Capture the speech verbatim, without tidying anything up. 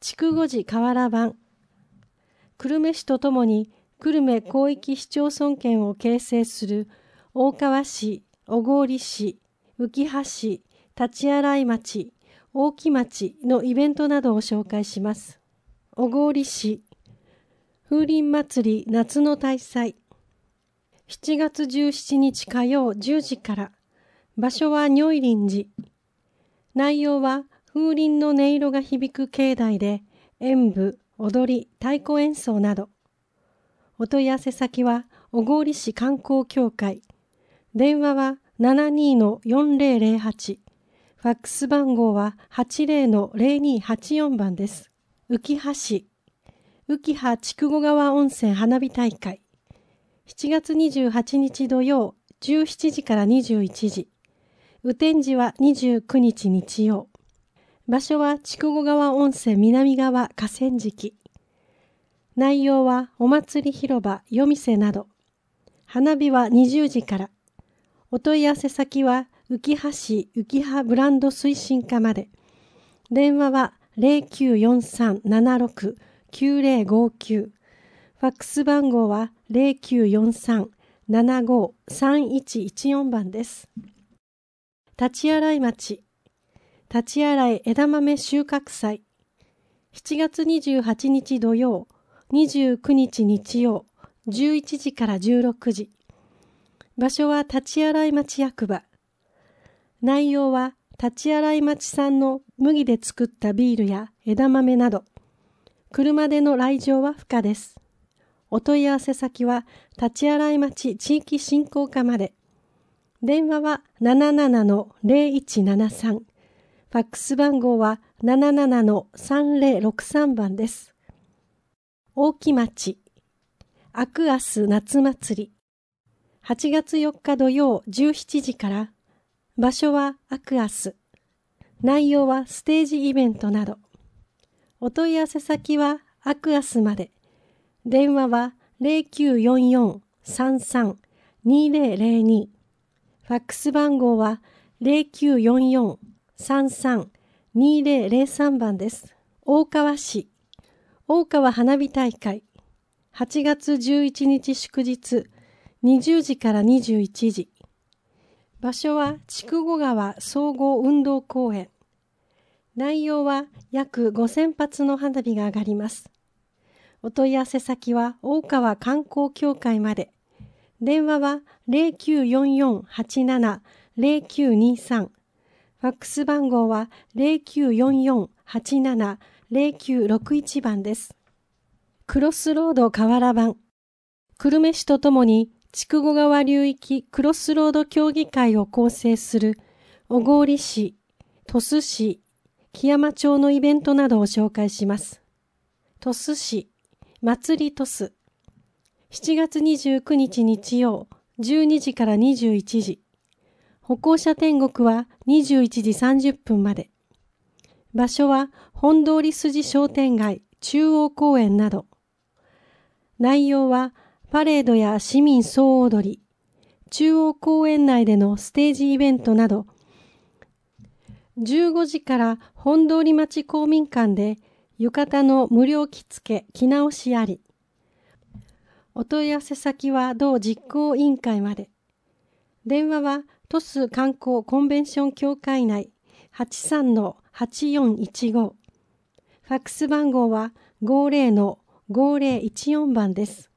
筑後寺河原版。久留米市とともに久留米広域市町村圏を形成する大川市、小郡市、浮羽市、立洗町、大木町のイベントなどを紹介します。小郡市、風鈴祭り夏の大祭。しちがつじゅうしちにち火曜じゅうじから。場所は如意林寺。内容は風鈴の音色が響く境内で演舞、踊り、太鼓演奏など。お問い合わせ先は小郡市観光協会。電話は ななにーのよんぜろぜろはち。ファックス番号は はちぜろのぜろにーはちよん 番です。浮羽市。浮羽筑後川温泉花火大会。しちがつにじゅうはちにち土曜じゅうしちじからにじゅういちじ。雨天時はにじゅうくにち日曜。場所は筑後川温泉南側河川敷。内容はお祭り広場、夜店など。花火はにじゅうじから。お問い合わせ先は浮羽市浮羽ブランド推進課まで。電話は ぜろきゅうよんさんななろくきゅうぜろごきゅう。ファックス番号は ぜろきゅうよんさんななごさんいちいちよん 番です。立洗町。立洗枝豆収穫祭。しちがつにじゅうはちにち土曜、にじゅうくにち日曜、じゅういちじからじゅうろくじ。場所は立洗町役場。内容は立洗町産の麦で作ったビールや枝豆など。車での来場は不可です。お問い合わせ先は立洗町地域振興課まで。電話は ななななのぜろいちななさん。ファックス番号は ななななのさんぜろろくさん 番です。大木町。アクアス夏祭り。はちがつよっか土曜じゅうしちじから。場所はアクアス。内容はステージイベントなど。お問い合わせ先はアクアスまで。電話はぜろきゅうよんよんさんさんにぜろぜろに。ファックス番号はぜろきゅうよんよんさんさんにぜろぜろさん 番です。大川市。大川花火大会。はちがつじゅういちにち祝日、にじゅうじからにじゅういちじ。場所は筑後川総合運動公園。内容は約ごせんぱつの花火が上がります。お問い合わせ先は大川観光協会まで。電話はぜろきゅうよんよんはちななぜろきゅうにさん。ファックス番号はぜろきゅうよんよんはちななぜろきゅうろくいち 番です。クロスロード河原版。久留米市とともに筑後川流域クロスロード協議会を構成する小郡市、鳥栖市、木山町のイベントなどを紹介します。鳥栖市、祭り鳥栖。しちがつにじゅうくにち日曜、じゅうにじからにじゅういちじ。歩行者天国はにじゅういちじさんじゅっぷんまで。場所は本通り筋商店街、中央公園など。内容はパレードや市民総踊り、中央公園内でのステージイベントなど。じゅうごじから本通り町公民館で浴衣の無料着付け着直しあり。お問い合わせ先は同実行委員会まで。電話は鳥栖観光コンベンション協会内 はちさんのはちよんいちご。ファックス番号はごぜろのごぜろいちよん 番です。